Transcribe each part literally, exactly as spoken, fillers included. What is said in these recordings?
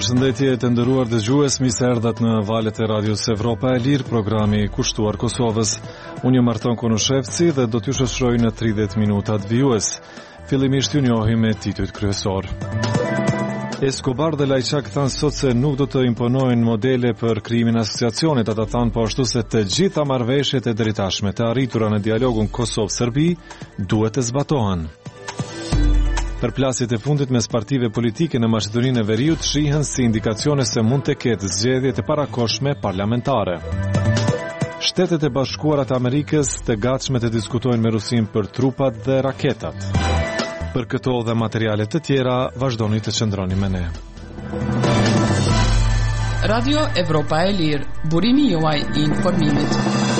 Përshëndetje të nderuar dëgjues, mirë se erdhat në valët e Radios Evropa e Lirë, programi i kushtuar Kosovës. Unë jam Marton Konushevci dhe do t'ju shoqëroj në tridhjetë minutat vijues. Fillimisht ju njohim me titujt kryesor. Escobar dhe Lajçak thanë sot se nuk do të imponojnë modele për krijimin e asociacionit, ata thanë po ashtu se të gjitha marrëveshjet e drejtashme të arritura në dialogun Kosovë-Serbi duhet të zbatohen. Përplasjet e fundit mes partive politike në Maqedoninë e Veriut shihen si indikacione se mund të ketë zgjedhje të parakohshme parlamentare. Shtetet e Bashkuara të Amerikës të gatshme të diskutojnë me Rusin për trupat dhe raketat. Për këto dhe materiale të tjera, vazhdoni të qëndroni me ne. Radio Evropa e Lirë, burimi juaj i informimit.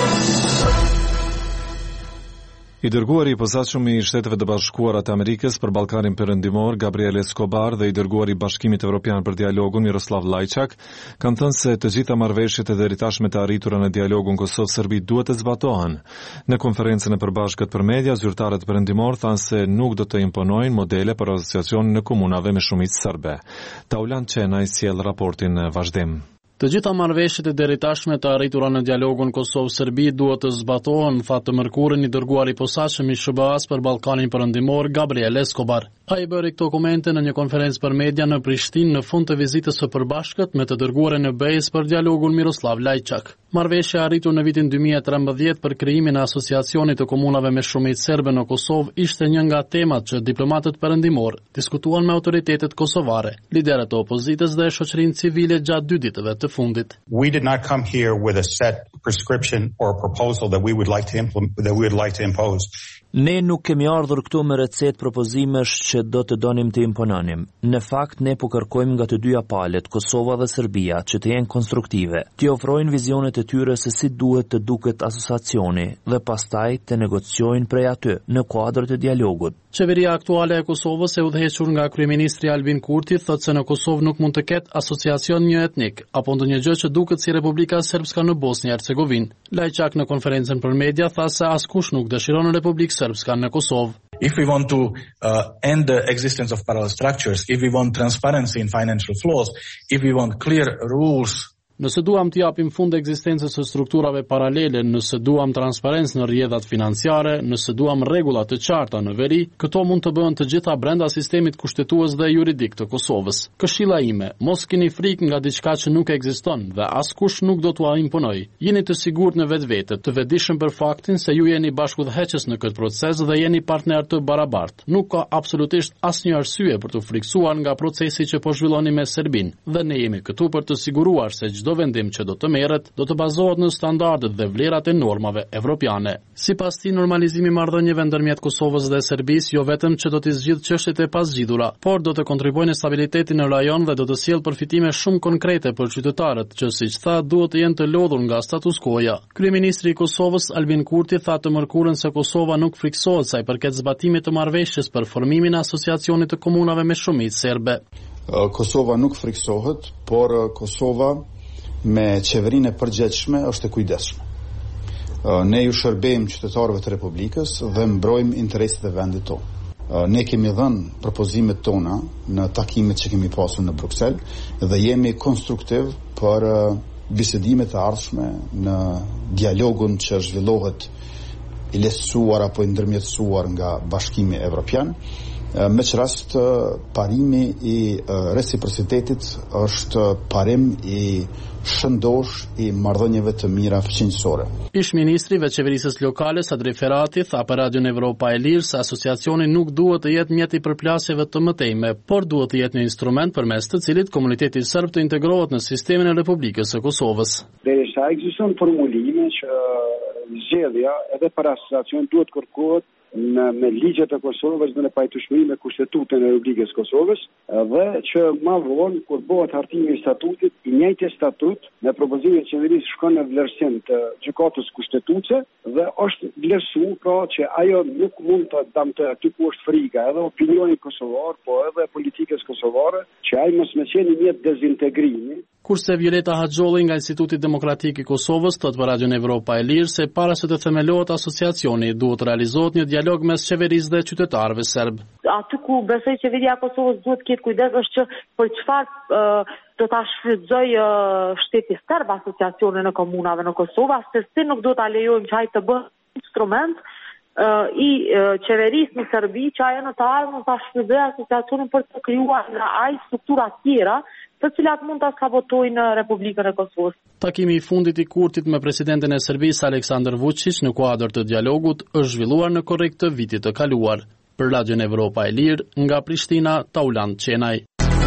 I dërguari i posaçëm i Shteteve të Bashkuara të Amerikës për Ballkanin Perëndimor, Gabriel Escobar, dhe i dërguari i Bashkimit Evropian për dialogun, Miroslav Lajçak, kanë thënë se të gjitha marrëveshjet e dëritashme të arritura në dialogun Kosovë-Serbi duhet të zbatohen. Në konferencën e përbashkët për media, zyrtarët perëndimor thanë se nuk do të imponojnë modele për asociacionin në komunave me shumicë serbe. Taulan Çena i sjell raportin në vazhdim. Të gjitha marrëveshjet e deritashme të arritura në dialogun Kosovë-Serbi duhet të zbatohen, tha të mërkurën i dërguari i posaçëm i S B A-s për Ballkanin Perëndimor, Gabriel Escobar. Ai bëri këto komente në një konferencë për media në Prishtinë në fund të vizitës së përbashkët me të dërguarin e B E S për dialogun Miroslav Lajçak. Marrëveshja e arritur në vitin dy mijë e trembëdhjetë për krijimin e asociacionit të komunave me shumicë serbe në Kosovë ishte një nga temat që diplomatët perëndimor diskutuan me autoritetet kosovare, liderët e opozitës dhe shoqërinë civile gjatë dy ditëve të fundit. We did not come here with a set prescription or proposal that we would like to implement, that we would like to impose. Ne nuk kemi ardhur këtu me recet propozimesh që do të donim të impononim. Në fakt, ne po kërkojmë nga të dyja palët, Kosova dhe Serbia, që të jenë konstruktive, të ofrojnë vizionet e tyre se si duhet të duket asociacioni dhe pastaj të negociojnë prej aty në kuadër të dialogut. Qeveria aktuale e Kosovës, e udhëhequr nga kryeministri Albin Kurti, thotë se në Kosovë nuk mund të ketë asociacion një etnik apo ndonjë gjë që duket si Republika Srpska në Bosnjë Hercegovinë. Lajçak në konferencën për media tha se askush nuk dëshiron Republikë Srpska në Kosovë. If we want to uh, end the existence of parallel structures, if we want transparency in financial flows, if we want clear rules. Nëse duam të japim fund ekzistencës së strukturave paralele, nëse duam transparencë në rrjedhat financiare, nëse duam rregulla të qarta në veri, këto mund të bëhen të gjitha brenda sistemit kushtetues dhe juridik të Kosovës. Këshilla ime, mos keni frikë nga diçka që nuk ekziston dhe askush nuk do t'ua imponoj. Jeni të sigurt në vetvete, të vetëdijshëm për faktin se ju jeni bashkëudhëheqës në këtë proces dhe jeni partner të barabartë. Nuk ka absolutisht asnjë arsye për të friksuar nga procesi që po zhvilloni me Serbinë dhe ne jemi këtu për të siguruar se çdo vendim që do të merret do të bazohet në standardet dhe vlerat e normave evropiane. Sipas tij, normalizimi i marrëdhënieve ndërmjet Kosovës dhe Serbisë jo vetëm që do të zgjidhë çështjet e pazgjidhura, por do të kontribuojë në stabilitetin në rajon dhe do të sjellë përfitime shumë konkrete për qytetarët, që siç tha duhet të jenë të lodhur nga status quo-ja. Kryeministri i Kosovës Albin Kurti tha të mërkurën se Kosova nuk friksohet sa i përket zbatimit të marrëveshjes për formimin e asociacionit të komunave me shumicë serbe. Kosova nuk friksohet, por Kosova me qeverinë e përgjithshme është e kujdesshme. Ne ju shërbejmë qytetarëve të Republikës dhe mbrojmë interesat e vendit tonë. Ne kemi dhënë propozimet tona në takimet që kemi pasur në Bruksel dhe jemi konstruktiv për bisedimet e ardhshme në dialogun që zhvillohet i lehtësuar apo i ndërmjetësuar nga Bashkimi Evropian. Me që rast, parimi i reciprocitetit është parim i shëndosh i marrëdhënieve të mira fëqinjësore. Ish ministri i qeverisë lokale Sadri Ferati tha për Radion Evropa e Lirë se asociacioni nuk duhet të jetë mjet i përplasjeve të mëtejme, por duhet të jetë një instrument përmes të cilit komuniteti serb të integrohet në sistemin e Republikës së Kosovës. Derisa ekziston formulime që zgjedhja edhe për asociacion duhet kërkohet në me ligjet e Kosovës dhe në pajtueshmëri me Kushtetutën e Republikës së Kosovës, dhe që më vonë kur bëhet hartimi i statutit, i njëjti statut në propozimin e qeverisë shkon në vlerësim të gjykatës kushtetuese dhe është vlerësuar pra që ajo nuk mund të damte aty ku është frika edhe opinioni kosovar, po edhe politikës kosovare, që ai mos më qenë një dezintegrimi. Kurse Violeta Haxholli nga Instituti Demokratik i Kosovës thot për Radion Evropa e Lirë se para se të themelohet asociacioni duhet realizohet një dialog mes qeverisë dhe qytetarëve serb. Aty ku besoj qeveria e Kosovës duhet të ketë kujdes është që për çfarë uh, do ta shfrytëzoj uh, shteti serb asociacionin e komunave në Kosovë, se si nuk do ta lejojmë që ai të bëjë instrument uh, i uh, qeverisë në Serbi që ajo në të ardhmen ta shfrytëzojë asociacionin për të krijuar nga ai struktura tjera të cilat mund ta sabotojnë në Republikën e Kosovës. Takimi i fundit i Kurtit me presidentin e Serbisë Aleksandar Vučić në kuadër të dialogut është zhvilluar në korrekt të vitit të kaluar. Për Radion Evropa e Lirë, nga Prishtina, Tauland Qenaj.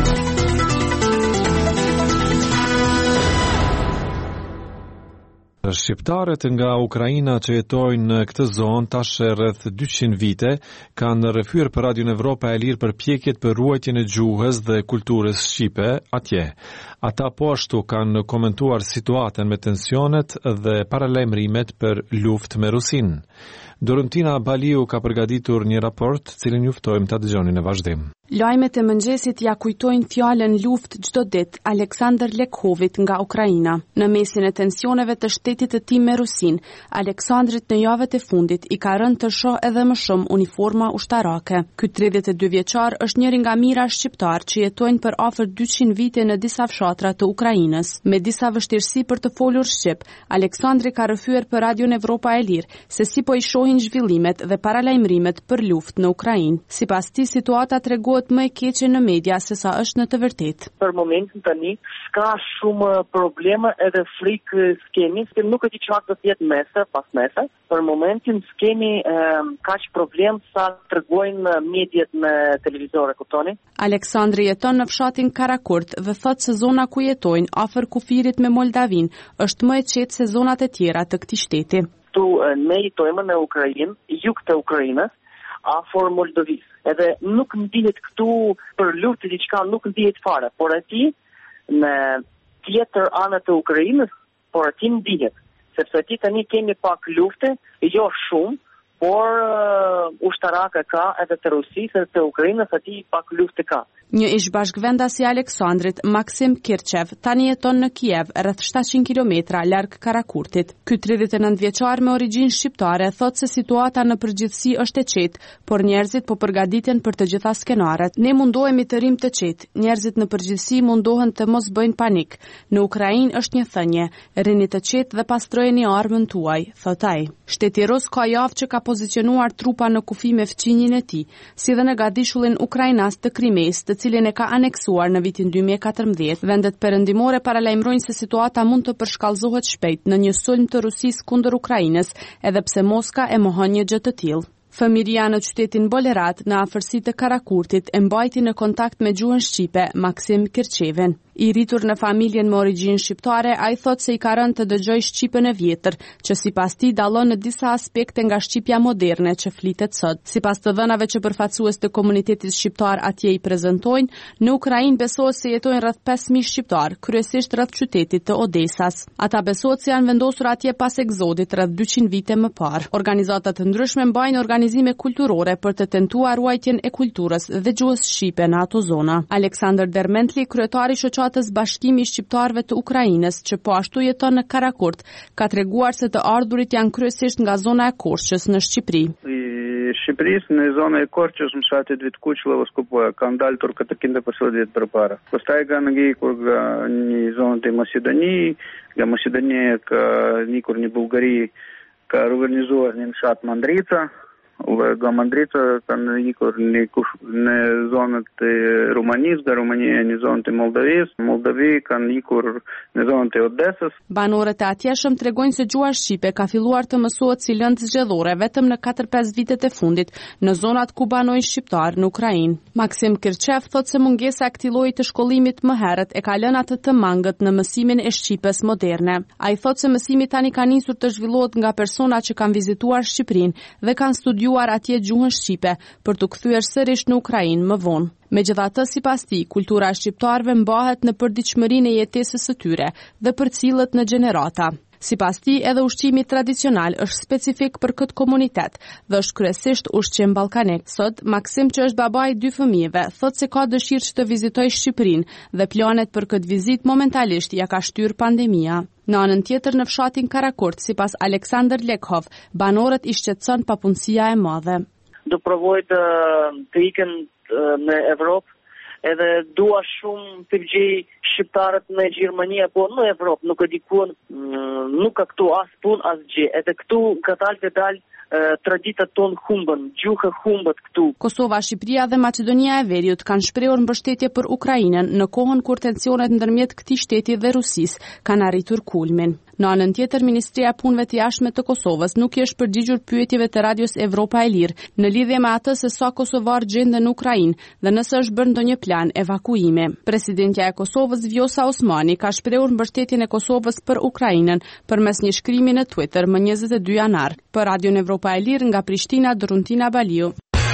Shqiptarët nga Ukraina që jetojnë në këtë zonë tash rreth dyqind vite kanë rrëfyer për Radion Evropa e Lirë për përpjekjet për ruajtjen e gjuhës dhe kulturës shqipe atje. Ata po ashtu kanë komentuar situatën me tensionet dhe paralajmërimet për luftë me Rusinë. Dorentina Baliu ka përgatitur një raport, cilin ju ftojmë ta dëgjoni në vazhdim. Lajmet e mëngjesit ja kujtojnë fjalën luftë çdo ditë Aleksandr Lekhovit nga Ukraina. Në mesin e tensioneve të shtetit të tij me Rusinë, Aleksandrit në javët e fundit i ka rënë të shoh edhe më shumë uniforma ushtarake. Ky tridhjetë e dy vjeçar është njëri nga mira shqiptar që jetojnë për afër dyqind vite në disa fshatra të Ukrainës. Me disa vështirësi për të folur shqip, Aleksandri ka rrëfyer për Radion Evropa e Lirë se si po i shohin zhvillimet dhe paralajmërimet për luftë në Ukrainë. Sipas tij, situata tregon më e keqe në media se sa është në të vërtetë. Për momentin tani ka shumë probleme edhe frikë skemi, se nuk e di çfarë do të jetë mese pas mese. Për momentin skemi eh, kaq problem sa tregojnë mediat në televizore, kuptoni? Aleksandri jeton në fshatin Karakurt dhe thotë se zona ku jetojnë afër kufirit me Moldavin është më e qetë se zonat e tjera të këtij shteti. Tu ne jetojmë në Ukrainë, jug të Ukrainës, afër Moldovisë. Edhe nuk ndihet këtu për luftë diçka, nuk ndihet fare, por aty në tjetër anë të Ukrainës, por aty ndihet, sepse aty tani kemi pak lufte, jo shumë, por uh, ushtarake ka edhe të Rusisë edhe të Ukrainës, aty pak lufte ka. Një ish bashkëvendas i Aleksandrit, Maksim Kirchev, tani jeton në Kiev, rreth shtatëqind kilometra larg Karakurtit. Ky tridhjetë e nëntë vjeçar me origjinë shqiptare thotë se situata në përgjithësi është e qetë, por njerëzit po përgatiten për të gjitha skenaret. Ne mundohemi të rim të qetë. Njerëzit në përgjithësi mundohen të mos bëjnë panik. Në Ukrainë është një thënie: rini të qetë dhe pastrojeni armën tuaj, thotë ai. Shteti rus ka javë që ka pozicionuar trupa në kufi me fqinjin e tij, si dhe në gadishullin ukrainas të Krimes, të cilin e ka aneksuar në vitin dy mijë e katërmbëdhjetë. Vendet perëndimore paralajmërojnë se situata mund të përshkallëzohet shpejt në një sulm të Rusisë kundër Ukrainës, edhe pse Moska e mohon një gjë të tillë. Familja në qytetin Bolerat, në afërsi të Karakurtit, e mbajti në kontakt me gjuhën shqipe Maksim Kirchevin. I rritur në familjen me origjinë shqiptare, ai thotë se i ka rënë të dëgjoj shqipen e vjetër, që sipas tij dallon në disa aspekte nga shqipja moderne që flitet sot. Sipas të dhënave që përfaqësues të komunitetit shqiptar atje i prezantojnë, në Ukrainë besohet se jetojnë rreth pesë mijë shqiptar, kryesisht rreth qytetit të Odesas. Ata besohet se janë vendosur atje pas egzodit rreth dyqind vite më parë. Organizata të ndryshme mbajnë organizime kulturore për të tentuar ruajtjen e kulturës dhe gjuhës shqipe në ato zona. Aleksandr Dermentli, kryetari i Atës Bashkimi i Shqiptarëve të Ukrainës, që po ashtu jeton në Karakurt, ka treguar se të ardhurit janë kryesisht nga zona e Korçës në Shqipëri. Shqipërisë në zonën e Korçës më fshatit Vitkuqlova Skopoja kanë dalë turkët të kinder për sot ditë përpara. Pastaj kanë ngikur nga një zonë të Maqedoni, nga Maqedonia ka nikur një Bullgari, ka organizuar një fshat Mandrica. Nga Mandrica kanë ikur në, në zonët e Rumanisë, nga Rumania në zonët e Moldavisë, Moldavi kanë ikur në zonët e Odesës. Banorët e atjeshëm tregojnë se gjuha shqipe ka filluar të mësohet si lëndë zgjedhore vetëm në katër pesë vitet e fundit në zonat ku banojnë shqiptar në Ukrainë. Maksim Kirchev thotë se mungesa e këtij lloji të shkollimit më herët e ka lënë atë të mangët në mësimin e shqipes moderne. Ai thotë se mësimi tani ka nisur të zhvillohet nga persona që kanë vizituar Shqipërinë dhe kanë studiuar atje gjuhën shqipe për të kthyer sërish në Ukrainë më vonë. Megjithatë, sipas tij, kultura e shqiptarëve mbahet në përditshmërinë e jetesës së tyre dhe përcillet në gjenerata. Sipas tij, edhe ushqimi tradicional është specifik për këtë komunitet dhe është kryesisht ushqim ballkanik. Sot, Maksim, që është baba i dy fëmijëve, thotë se ka dëshirë që të vizitojë Shqipërinë dhe planet për këtë vizitë momentalisht ja ka shtyr pandemia. Në anën tjetër, në fshatin Karakurt, sipas Aleksandr Lekhov, banorët i shqetëson papunësia e madhe. Do provoj të, të iken në Evropë, edhe dua shumë të gjej shqiptarët në Gjermani apo në Evropë, nuk e di ku, nuk ka këtu as punë as gjë. Edhe këtu katal të dal traditat tonë humbën, gjuhë humbët këtu. Kosova, Shqipëria dhe Maqedonia e Veriut kanë shprehur mbështetje për Ukrainën në kohën kur tensionet ndërmjet këtij shteti dhe Rusisë kanë arritur kulmin. Në anën tjetër, Ministria e Punëve të Jashtme të Kosovës nuk i është përgjigjur pyetjeve të Radios Evropa e Lirë në lidhje me atë se sa kosovar gjenden në Ukrainë dhe nëse është bërë ndonjë plan evakuimi. Presidentja e Kosovës Vjosa Osmani ka shprehur mbështetjen e Kosovës për Ukrainën përmes një shkrimi në Twitter më njëzet e dy janar. Për Radion Evropa e Lirë nga Prishtina, Doruntina Baliu.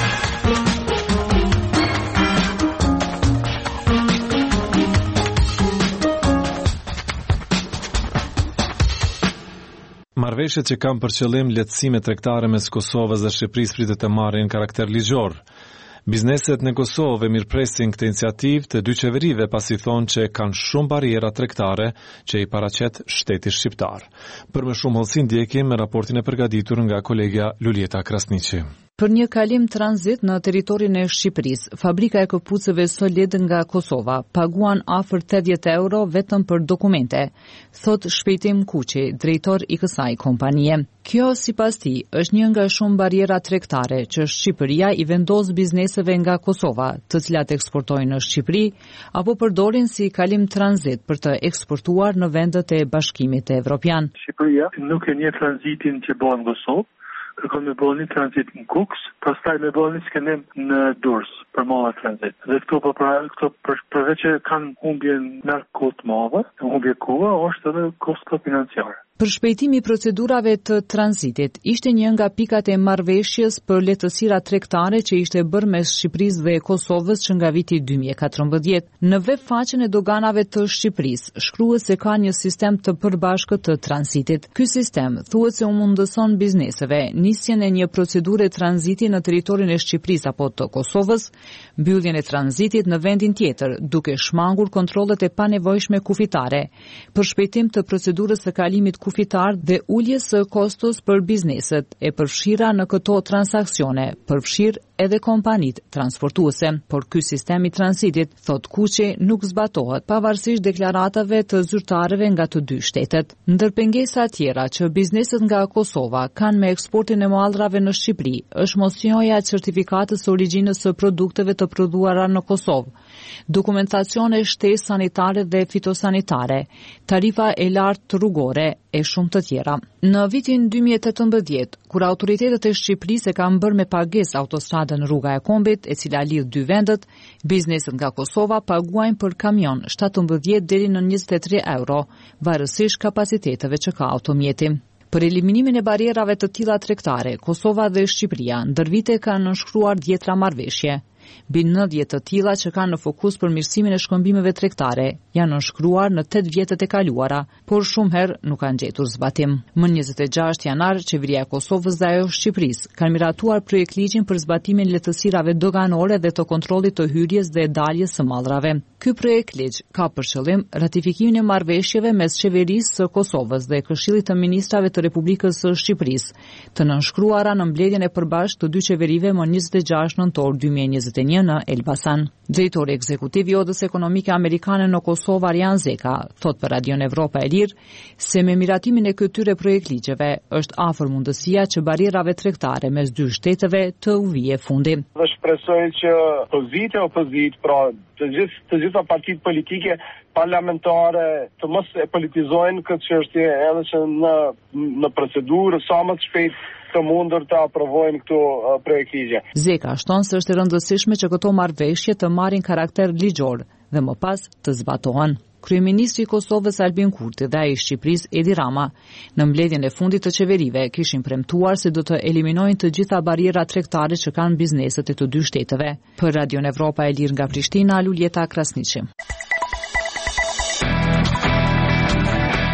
Marrëveshjet që kanë për qëllim lehtësime tregtare mes Kosovës dhe Shqipërisë pritet të marrin karakter ligjor. Bizneset në Kosovë mirëpresin këtë iniciativë të dy qeverive pasi thonë që kanë shumë bariera tregtare që i paraqet shteti shqiptar. Për më shumë hollësi ndjekim me raportin e përgatitur nga kolegja Lulieta Krasniqi. Për një kalim tranzit në teritorin e Shqipërisë, fabrika e këpucëve Solid nga Kosova paguan afër tetëdhjetë euro vetëm për dokumente, thot Shpejtim Kuqi, drejtor i kësaj kompanie. Kjo, sipas tij, është një nga shumë bariera tregtare që Shqipëria i vendos bizneseve nga Kosova, të cilat eksportojnë në Shqipëri apo përdorin si kalim tranzit për të eksportuar në vendet e Bashkimit Evropian. Shqipëria nuk e njeh tranzitin që bëhen në Kosovë. Kërkon me bëni tranzit në Kuks, pastaj me bëni skenim në Durrës për malla tranzit. Dhe këto për, këto për, përveç që kanë humbje në kohë të madhe, humbje kohe, është edhe kosto financiare. Për shpejtimi i procedurave të tranzitit, ishte një nga pikat e marrëveshjes për lehtësira tregtare që ishte bërë mes Shqipërisë dhe Kosovës që nga viti dy mijë e katërmbëdhjetë. Në web faqen e doganave të Shqipërisë, shkruhet se ka një sistem të përbashkët të tranzitit. Ky sistem thuhet se u mundëson bizneseve nisjen e një procedure tranziti në territorin e Shqipërisë apo të Kosovës, mbylljen e tranzitit në vendin tjetër, duke shmangur kontrollet e panevojshme kufitare, për shpejtim të procedurës së kalimit kufitar dhe uljes së kostos për bizneset e përfshira në këto transaksione, përfshir edhe kompanit transportuese. Por ky sistem i tranzitit, thot Kuqi, nuk zbatohet pavarësisht deklaratave të zyrtarëve nga të dy shtetet. Ndër pengesa tjera që bizneset nga Kosova kanë me eksportin e mallrave në Shqipëri, është mosnjoja e certifikatës së origjinës së produkteve të prodhuara në Kosovë, dokumentacione shtesë sanitare dhe fitosanitare, tarifa e lartë rrugore e shumë të tjera. Në vitin dy mijë e tetëmbëdhjetë, kur autoritetet e Shqipërisë e kanë bërë me pagesë autostradën Rruga e Kombit, e cila lidh dy vendet, bizneset nga Kosova paguajnë për kamion shtatëmbëdhjetë deri në njëzet e tre euro, varësisht kapaciteteve që ka automjeti. Për eliminimin e barierave të tilla tregtare, Kosova dhe Shqipëria ndër vite kanë nënshkruar dhjetra marrëveshje. Mbi nëntëdhjetë të tilla që kanë në fokus përmirësimin e shkëmbimeve tregtare janë nënshkruar në tetë vjetët e kaluara, por shumë herë nuk kanë gjetur zbatim. Më njëzet e gjashtë janar, qeveria e Kosovës dhe ajo Shqipërisë kanë miratuar projekt ligjin për zbatimin lehtësirave doganore dhe të kontrollit të hyrjes dhe daljes së mallrave. Ky projekt ligj ka për qëllim ratifikimin e marrëveshjeve mes qeverisë së Kosovës dhe Këshillit të Ministrave të Republikës së Shqipërisë, të nënshkruara në mbledhjen e përbashkët të dy qeverive më njëzet e gjashtë nëntor dy mijë e njëzet e një në Elbasan. Drejtori ekzekutiv i Odës Ekonomike Amerikane në Kosovë, Arjan Zeka, thot për Radion Evropa e Lirë se me miratimin e këtyre projektligjeve është afër mundësia që barierave tregtare mes dy shteteve të u vijë fundi. Dhe shpresoj që opozita e opozit, pra të gjithë të gjitha partitë politike parlamentare të mos e politizojnë këtë çështje, edhe që në në procedurë sa më të shpejt të mundur të aprovojnë këto uh, projektligje. Zeka shton se është e rëndësishme që këto marrëveshje të marrin karakter ligjor dhe më pas të zbatohen. Kryeministri i Kosovës Albin Kurti dhe ai i Shqipërisë Edi Rama në mbledhjen e fundit të qeverive kishin premtuar se do të eliminojnë të gjitha barierat tregtare që kanë bizneset e të dy shteteve. Për Radion Evropa e Lirë nga Prishtina, Lulieta Krasniqi.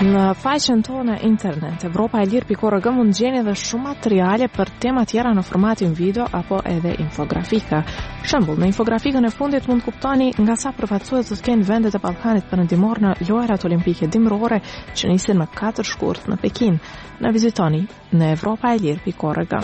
Në faqen tonë internet, Evropa e Lirë pikë org mund gjeni edhe shumë materiale për tema tjera në formatin video apo edhe infografika. Shembull, në infografikën e fundit mund kuptoni nga sa përfaqësues do të kenë vendet e Ballkanit perëndimor në lojrat olimpike dimrore që nisin më katër shkurt në Pekin. Na vizitoni në evropa e lirë pikë org.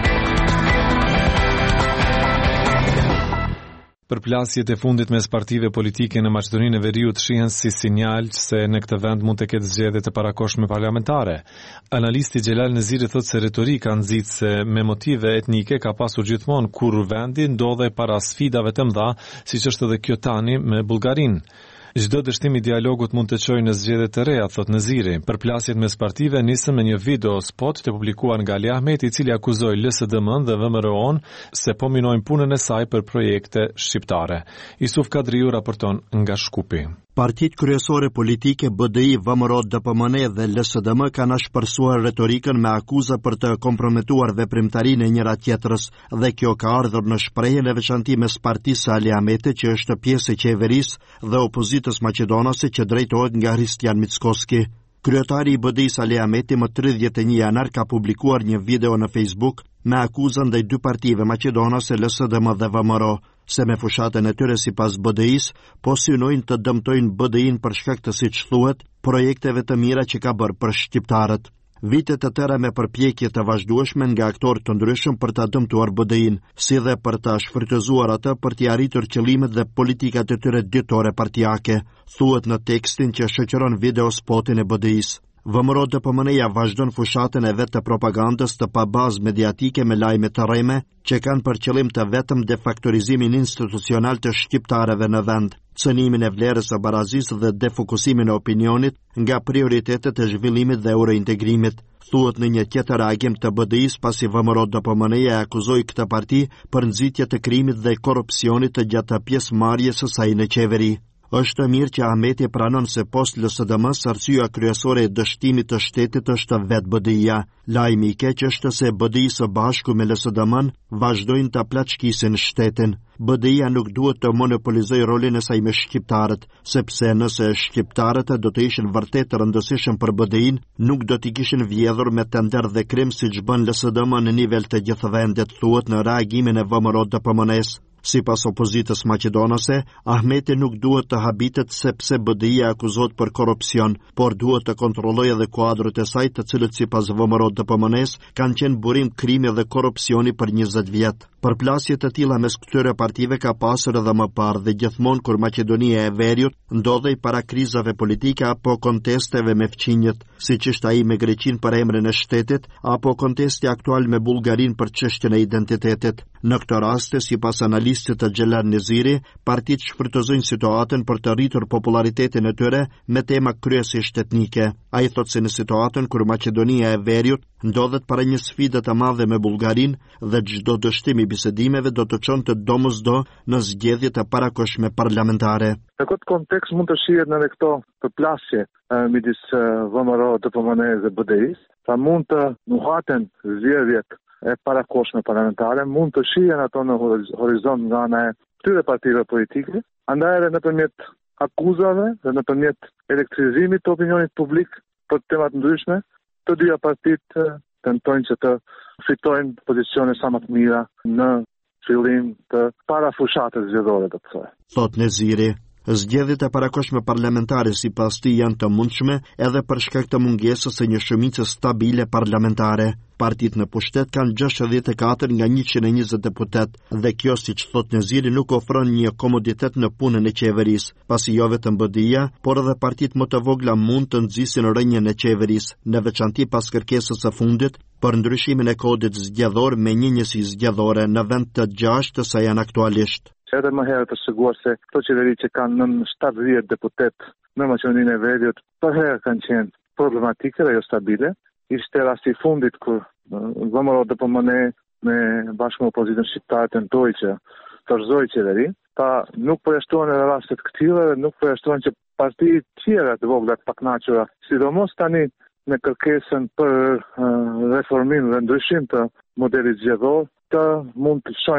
Përplasjet e fundit mes partive politike në Maqedoninë e Veriut shihen si sinjal se në këtë vend mund të ketë zgjedhje të parakohshme parlamentare. Analisti Xhelal Neziri thotë se retorika nxitse me motive etnike ka pasur gjithmonë kur vendi ndodhe para sfidave të mëdha, siç është edhe kjo tani me Bullgarinë. Çdo dështim i dialogut mund të çojë në zgjedhje të reja, thotë Neziri. Përplasjet mes partive nisën me një video spot të publikuar nga Ali Ahmeti, i cili akuzoi L S D M-n dhe V M R O-n se po minojnë punën e saj për projekte shqiptare. Yusuf Kadriu raporton nga Shkupi. Partitë kryesore politike B D I, V M R O, D P M N dhe L S D M kanë shpërsuar retorikën me akuza për të komprometuar veprimtarinë e njëra tjetrës dhe kjo ka ardhur në shprehjen e veçantë mes partisë Ali Ahmeti, që është pjesë e qeverisë, dhe opozitës maqedonase që drejtohet nga Hristijan Mickoski. Kryetari i B D I-s Ali Ahmeti më tridhjetë e një janar ka publikuar një video në Facebook me akuzën ndaj dy partive maqedonase, L S D M dhe V M R O, se me fushatën e tyre sipas B D I-s po synojnë të dëmtojnë B D I-n për shkak të, siç thuhet, projekteve të mira që ka bërë për shqiptarët. Vite të tëra me përpjekje të vazhdueshme nga aktorë të ndryshëm për ta dëmtuar B D I-n, si dhe për ta shfrytëzuar atë për t'i arritur qëllimet dhe politikat e tyre ditore partijake, thuhet në tekstin që shoqëron video spotin e B D I-s. V M R O D P M N-ja vazhdon fushatën e vet të propagandës të pabazë mediatike me lajme të rreme që kanë për qëllim të vetëm defakturizimin institucional të shqiptarëve në vend, cënimin e vlerës së barazisë dhe defokusimin e opinionit nga prioritetet e zhvillimit dhe eurointegrimit, thuhet në një tjetër reagim të B D I-s, pasi V M R O D P M N-ja akuzoi këtë parti për nxitje të krimit dhe korrupsionit të gjatë pjesëmarrjes së saj në qeveri. Është mirë që Ahmeti pranon se post L S D M-s arsyeja kryesore e dështimit të shtetit është vetë B D I-ja. Lajmi i keq është se B D I së bashku me L S D M-n vazhdojnë ta plaçkisin shtetin. B D I-ja nuk duhet të monopolizojë rolin e saj me shqiptarët, sepse nëse shqiptarët do të ishin vërtet të rëndësishëm për B D I-n, nuk do t'i kishin vjedhur me tender dhe krim siç bën L S D M në nivel të gjithë vendit, thuhet në reagimin e V M R O D P M N-s. Sipas opozitës maqedonase, Ahmeti nuk duhet të habitet sepse B D I-ja akuzohet për korrupsion, por duhet të kontrollojë edhe kuadrët e saj, të cilët sipas V M R O D P M N-s kanë qenë burim krimi dhe korrupsioni për njëzet vjet. Përplasje të tilla mes këtyre partive ka pasur edhe më parë dhe gjithmonë kur Maqedonia e Veriut ndodhej para krizave politike apo kontesteve me fqinjët, siç është ai me Greqinë për emrin e shtetit apo kontesti aktual me Bullgarinë për çështjen e identitetit. Në këtë rast, sipas analistit të Xhelal Neziri, partitë shfrytëzojnë situatën për të rritur popularitetin e tyre me tema kryesisht etnike. Ai thotë se në situatën kur Maqedonia e Veriut ndodhet para një sfide të madhe me Bullgarinë dhe çdo dështim i bisedimeve do të çonte domosdo në zgjedhje të parakohshme parlamentare. Në këtë kontekst mund të shihet edhe këto përplasje midis V M R O D P M N dhe B D I-s, sa mund të nuhaten zgjedhjet e parakohshme parlamentare, mund të shihen ato në horizont nga ana e këtyre partive politike, andaj edhe nëpërmjet akuzave dhe nëpërmjet elektrizimit të opinionit publik për tema të ndryshme, të dyja partitë tentojnë që të fitojnë pozicione sa më të mira në fillim të parafushatës zgjedhore, do të thonë. Thot Neziri. Zgjedhjet e parakohshme parlamentare sipas tij janë të mundshme edhe për shkak të mungesës së një shumice stabile parlamentare. Partitë në pushtet kanë gjashtëdhjetë e katër nga njëqind e njëzet deputet dhe kjo, siç thot Neziri, nuk ofron një komoditet në punën e qeverisë, pasi jo vetëm B D I-ja, por edhe partitë më të vogla mund të nxisin rrënjën e qeverisë, në veçanti pas kërkesës së fundit për ndryshimin e kodit zgjedhor me një njësi zgjedhore në vend të gjashtë sa janë aktualisht. Edhe më herët të siguar se këto qeveri që kanë nën shtatëdhjetë deputet në Maqedoninë e Veriut për herë kanë qenë problematike dhe jo stabile. Ishte rasti i fundit kur V M R O D P M N me bashkë me opozitën shqiptare tentoi që të rrëzojë qeverinë. Ta nuk përjashtohen edhe rastet këtilla dhe nuk përjashtohen që parti tjera të vogla të pakënaqura, sidomos tani me kërkesën për uh, reformim dhe ndryshim të modelit zgjedhor, të mund të shojnë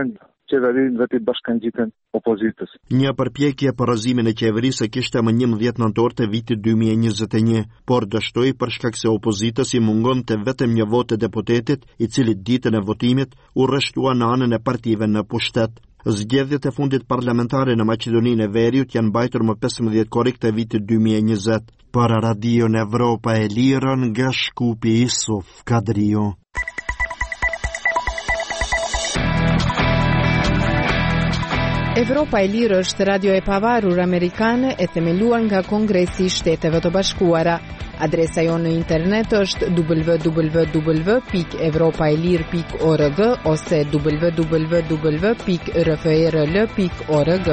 qeverinë dhe t'i bashkangjiten opozitës. Një përpjekje për rrëzimin e qeverisë kishte më njëmbëdhjetë nëntor të vitit dy mijë e njëzet e një, por dështoi për shkak se opozitës i mungonte vetëm një votë deputetit, i cili ditën e votimit u rreshtua në anën e partive në pushtet. Zgjedhjet e fundit parlamentare në Maqedoninë e Veriut janë mbajtur më pesëmbëdhjetë korrik të vitit dy mijë e njëzet. Për Radion Evropa e Lirën, nga Shkupi Isuf Kadrio. Evropa e Lirë është radio e pavarur amerikane e themeluar nga Kongresi i Shteteve të Bashkuara. Adresa jonë në internet është w w w pikë evropaelir pikë org ose w w w pikë r f r l pikë org.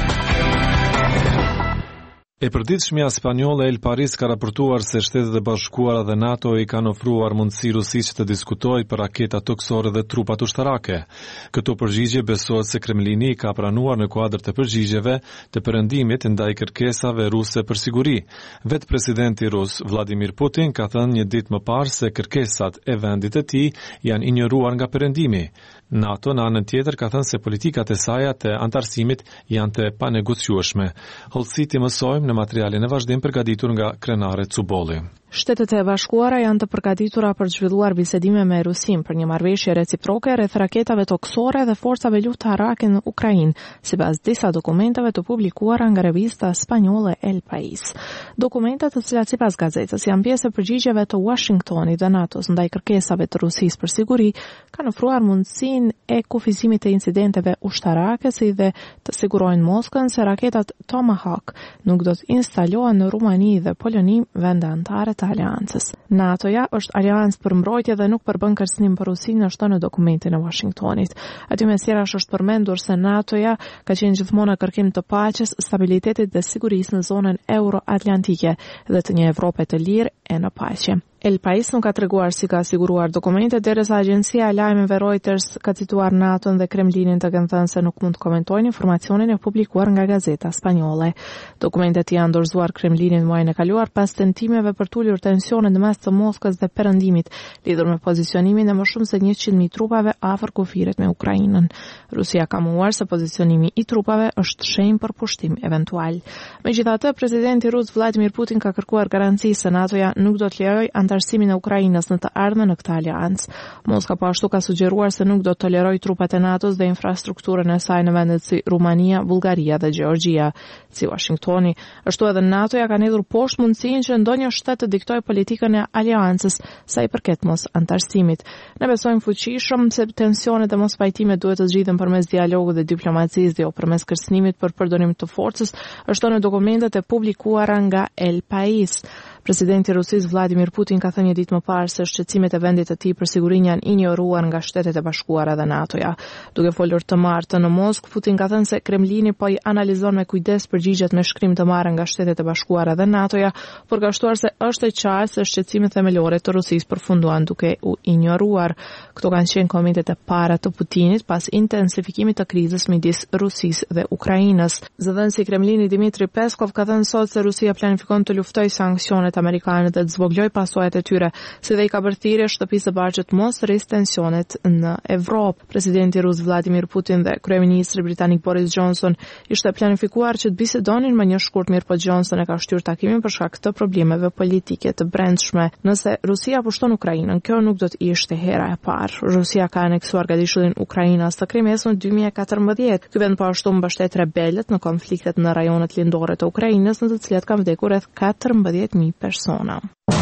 E përditshmja spanjolle El País ka raportuar se Shtetet e Bashkuara dhe NATO i kanë ofruar mundësi Rusisë të diskutojë për raketa toksore dhe trupat ushtarake. Këto përgjigje besohet se Kremlini ka pranuar në kuadër të përgjigjeve të perëndimit ndaj kërkesave ruse për siguri. Vetë presidenti rus Vladimir Putin ka thënë një ditë më parë se kërkesat e vendit të tij janë injoruar nga perëndimi. NATO në anën tjetër ka thënë se politikat e saj të antarësimit janë të panegociueshme. Hollësit i mësojmë në materialin e vazhdim përgatitur nga Krenare Cubolli. Shtetet e Bashkuara janë të përgatitura për të zhvilluar bisedime me Rusin për një marrëveshje reciproke rreth raketave toksore dhe forcave luftërake në Ukrainë, sipas disa dokumentave të publikuara nga revista spanjolle El País. Dokumentet, të cilat sipas gazetës janë pjesë e përgjigjeve të Washingtonit dhe NATO-s ndaj kërkesave të Rusisë për siguri, kanë ofruar mundësinë e kufizimit të incidenteve ushtarake, si dhe të sigurojnë Moskën se raketat Tomahawk nuk do të instalohen në Rumani dhe Poloni, vende anëtare të aleancës. NATO-ja është aleancë për mbrojtje dhe nuk përbën kërcënim për Rusinë, ashtu në dokumentin e Washingtonit. Aty mes tjerash është përmendur se NATO-ja ka qenë gjithmonë në kërkim të paqes, stabilitetit dhe sigurisë në zonën euro-atlantike dhe të një Evrope të lirë e në paqe. El País nuk ka treguar si ka siguruar dokumentet, derisa agjencia e lajmeve Reuters ka cituar NATO-n dhe Kremlinin të kanë thënë se nuk mund të komentojnë informacionin e publikuar nga gazeta spanjolle. Dokumentet janë dorëzuar Kremlinin muajin e kaluar pas tentimeve për të ulur tensionet në mes të Moskës dhe perëndimit, lidhur me pozicionimin e më shumë se njëqind mijë trupave afër kufirit me Ukrainën. Rusia ka mohuar se pozicionimi i trupave është shenjë për pushtim eventual. Megjithatë, presidenti rus Vladimir Putin ka kërkuar garanci se NATO-ja nuk do të lejojë antarësimin e Ukrainës në të ardhmen në këtë aleancë. Moska po ashtu ka sugjeruar se nuk do të tolerojë trupat e NATO-s dhe infrastrukturën e saj në vendet si Rumania, Bullgaria dhe Gjeorgjia. Si Washingtoni, ashtu edhe NATO-ja ka hedhur poshtë mundësinë që ndonjë shtet të diktojë politikën e aleancës sa i përket mos antarësimit. Ne besojmë fuqishëm se tensionet e mos pajtimit duhet të zgjidhen përmes dialogut dhe diplomacisë dhe jo përmes kërcënimit për përdorim të forcës, ashtu në dokumentet e publikuara nga El País. Presidenti i Rusisë Vladimir Putin ka thënë një ditë më parë se shqetësimet e vendit të tij për sigurinë janë injoruar nga Shtetet e Bashkuara dhe NATO-ja. Duke folur të martën në Moskë, Putin ka thënë se Kremlini po i analizon me kujdes përgjigjet me shkrim të marra nga Shtetet e Bashkuara dhe NATO-ja, përgashtuar se është e qartë se shqetësimet themelore të Rusisë përfunduan duke u injoruar. Këto kanë qenë komentet e para të Putinit pas intensifikimit të krizës midis Rusisë dhe Ukrainës. Zëdhënësi i Kremlinit Dmitri Peskov ka thënë sot se Rusia planifikon të luftojë sanksionet amerikane dhe të zvogloj pasojat e tyre, si dhe i ka bërë thirrje shtëpisë së Bashkët mos rris tensionet në Evropë. Presidenti rus Vladimir Putin dhe kryeministri britanik Boris Johnson ishte planifikuar që të bisedonin më një shkurt, mirë po Johnson e ka shtyr takimin për shkak të problemeve politike të brendshme. Nëse Rusia pushton Ukrainën, kjo nuk do të ishte hera e parë. Rusia ka aneksuar gadishullin Ukrainës të Krimes në dy mijë e katërmbëdhjetë. Ky vend po ashtu mbështet rebelët në konfliktet në rajonet lindore të Ukrainës, në të cilat kanë vdekur rreth katërmbëdhjetë mijë persona.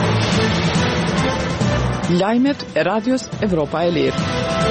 Lajmet e Radios Evropa e Lirë.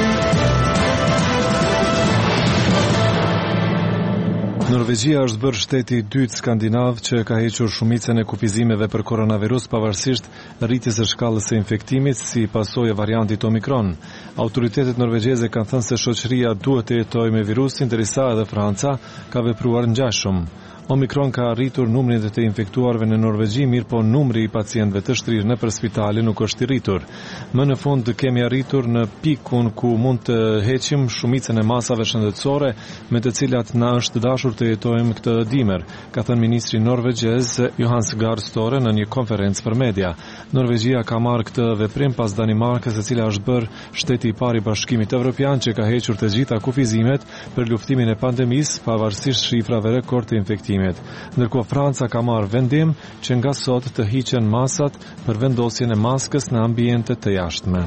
Norvegjia është bërë shteti i dytë skandinav që ka hequr shumicën e kufizimeve për koronavirus pavarësisht rritjes së shkallës së infektimit si pasojë e variantit Omikron. Autoritetet norvegjeze kanë thënë se shoqëria duhet të jetojë me virusin, ndërsa edhe Franca ka vepruar ngjashëm. Omikron ka arritur numrin e të infektuarve në Norvegji, mirë po numri i pacientëve të shtrirë nëpër spitale nuk është i rritur. Më në fund kemi arritur në pikun ku mund të heqim shumicën e masave shëndetësore me të cilat na është dashur të jetojmë këtë dimër, ka thënë ministri norvegjez Johannes Gahr Støre në një konferencë për media. Norvegjia ka marrë këtë veprim pas Danimarkës, e cila është bërë shteti i parë i Bashkimit Evropian që ka hequr të gjitha kufizimet për luftimin e pandemisë, pavarësisht shifrave rekord të infektimit. Ndërkohë Franca ka marrë vendim që nga sot të hiqen masat për vendosjen e maskës në ambiente të jashtme.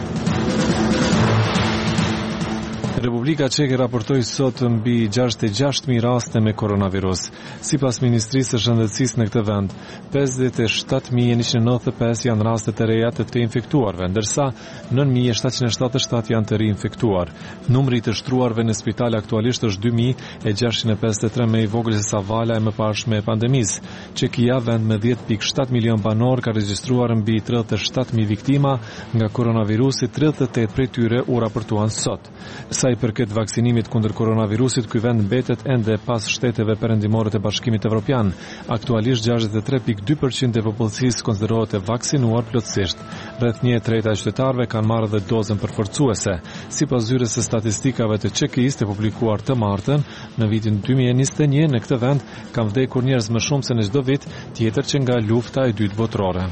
Republika Çeke raportoi sot mbi gjashtëdhjetë e gjashtë mijë raste me koronavirus. Sipas Ministrisë së Shëndetësisë në këtë vend, pesëdhjetë e shtatë mijë e njëqind e nëntëdhjetë e pesë janë raste të reja të të infektuarve, ndërsa nëntë mijë e shtatëqind e shtatëdhjetë e shtatë janë të rinfektuar. Numri i të shtruarve në spital aktualisht është dy mijë e gjashtëqind e pesëdhjetë e tre, më i vogël se sa vala e mëparshme e pandemisë. Çekia, vend me dhjetë pikë shtatë milion banor, ka regjistruar mbi tridhjetë e shtatë mijë viktima nga koronavirusi, tridhjetë e tetë prej tyre u raportuan sot. Sa i përket vaksinimit kundër koronavirusit, ky vend mbetet ende pas shteteve perëndimore të Bashkimit Evropian. Aktualisht gjashtëdhjetë e tre pikë dy përqind e popullsisë konsiderohet e vaksinuar plotësisht. Rreth një e treta e qytetarëve kanë marrë dhe dozën përforcuese. Sipas zyrës së statistikave të Çekisë të publikuar të martën, në vitin dy mijë e njëzet e një në këtë vend kanë vdekur njerëz më shumë se në çdo vit tjetër që nga lufta e dytë botërore.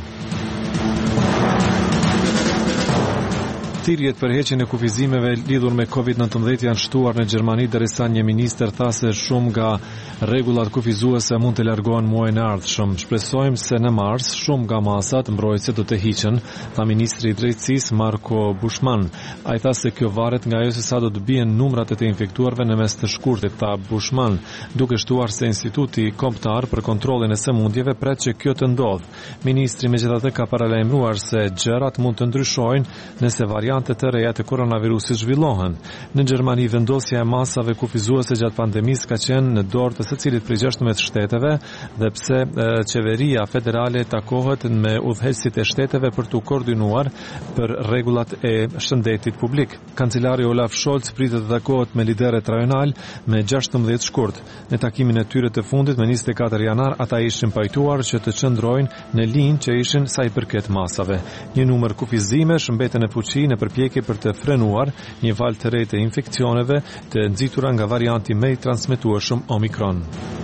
Thirrjet për heqjen e kufizimeve lidhur me kovid nëntëmbëdhjetë janë shtuar në Gjermani, derisa një ministër tha se shumë nga rregullat kufizuese mund të largohen muajin e ardhshëm. Shpresojmë se në mars shumë nga masat mbrojtëse do të hiqen, tha ministri i drejtësisë Marco Buschmann. Ai tha se kjo varet nga ajo se sa do të bien numrat e të infektuarve në mes të shkurtit, tha Buschmann, duke shtuar se Instituti Kombëtar për Kontrollin e Sëmundjeve pret që kjo të ndodhë. Ministri megjithatë ka paralajmëruar se gjërat mund të ndryshojnë nëse variantet të reja të koronavirusit zhvillohen. Në Gjermani, vendosja e masave kufizuese gjatë pandemisë ka qenë në dorë të secilit prej gjashtëmbëdhjetë shteteve, dhe pse e, qeveria federale takohet me udhëheqësit e shteteve për të koordinuar për rregullat e shëndetit publik. Kancelari Olaf Scholz pritet të takohet me liderët rajonal me gjashtëmbëdhjetë shkurt. Në takimin e tyre të fundit me njëzet e katër janar, ata ishin pajtuar që të qëndrojnë në linjë që ishin sa i përket masave. Një numër kufizimesh mbeten në fuqi në përpjekje për të frenuar një valë të re të infeksioneve të nxitura nga varianti më i transmetueshëm Omikron.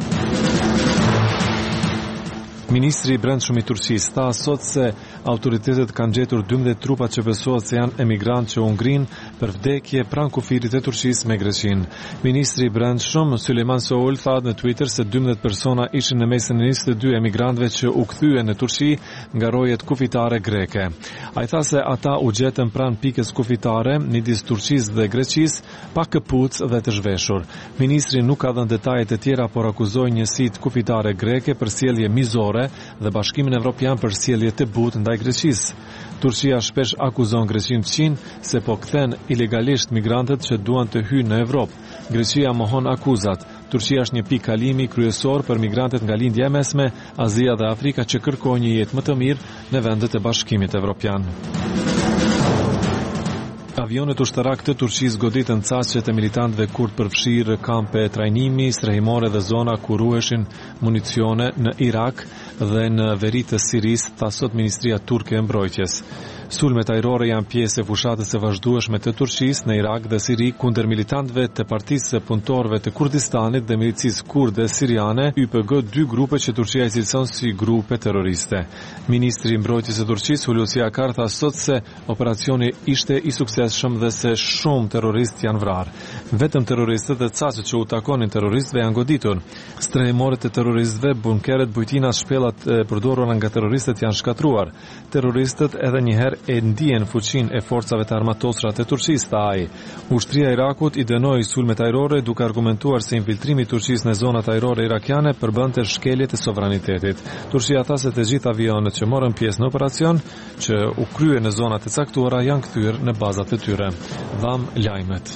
Ministri i Brendshëm i Turqisë tha sot se autoritetet kanë gjetur dymbëdhjetë trupa që besohet se janë emigrantë që u ngrin për vdekje pranë kufirit të Turqisë me Greqinë. Ministri i Brendshëm Sulejman Soul tha në Twitter se dymbëdhjetë persona ishin në mesin e njëzet e dy emigrantëve që u kthyen në Turqi nga rojet kufitare greke. Ai tha se ata u gjetën pranë pikës kufitare midis Turqisë dhe Greqisë pa këpucë dhe të zhveshur. Ministri nuk ka dhënë detaje të tjera, por akuzoi njësitë kufitare greke për sjellje mizore dhe Bashkimin Evropian për sjellje të butë ndaj Greqisë. Turqia shpesh akuzon Greqinë fqin se po kthen ilegalisht migrantët që duan të hyjnë në Evropë. Greqia mohon akuzat. Turqia është një pikë kalimi kryesor për migrantët nga lindja e mesme, Azia dhe Afrika që kërkojnë një jetë më të mirë në vendet e Bashkimit Evropian. Avionet ushtarak të Turqisë goditën caqet e militantëve kurd përfshirë kampe trajnimi, strehimore dhe zona ku ruheshin municione në Irak dhe në veri të Sirisë, tha sot Ministria Turke e Mbrojtjes. Sulmet ajrore janë pjesë e fushatës së vazhdueshme të Turqisë në Irak dhe Siri kundër militantëve të Partisë së Punëtorëve të Kurdistanit dhe milicisë kurde siriane, Y P G, dy grupe që Turqia i cilëson si grupe terroriste. Ministri i Mbrojtjes së Turqisë Hulusi Akar tha sot se operacioni ishte i suksesshëm dhe se shumë terroristë janë vrarë. Vetëm terroristët dhe caqet që u takonin terroristëve janë goditur. Strehimorët e terroristëve, bunkeret, bujtina, shpellat e përdorura nga terroristët janë shkatruar. Terroristët edhe një herë e ndihen fuqinë e forcave të armatosura të Turqisë, tha ai. Ushtria e Irakut i dënoi sulmet ajrore duke argumentuar se infiltrimi i Turqisë në zonat ajrore irakiane përbënte shkelje të sovranitetit. Turqia tha se të gjithë avionët që morën pjesë në operacion që u krye në zonat e caktuara janë kthyer në bazat e tyre. Dham lajmet.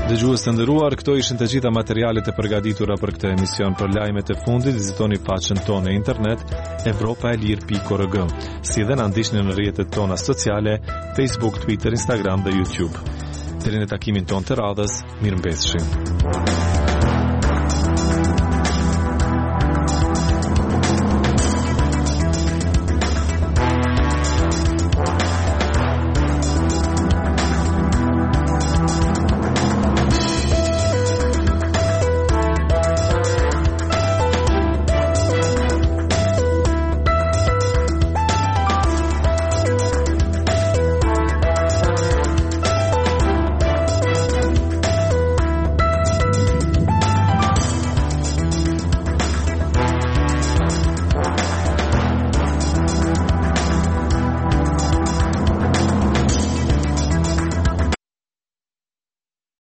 Dëgjues të nderuar, këto ishin të gjitha materialet e përgatitura për këtë emision. Për lajmet e fundit, vizitoni faqen tonë në internet evropaelir pikë org, si dhe na ndiqni në rrjetet tona sociale, Facebook, Twitter, Instagram dhe YouTube. Deri në takimin tonë të radhës, mirëmbëjtje.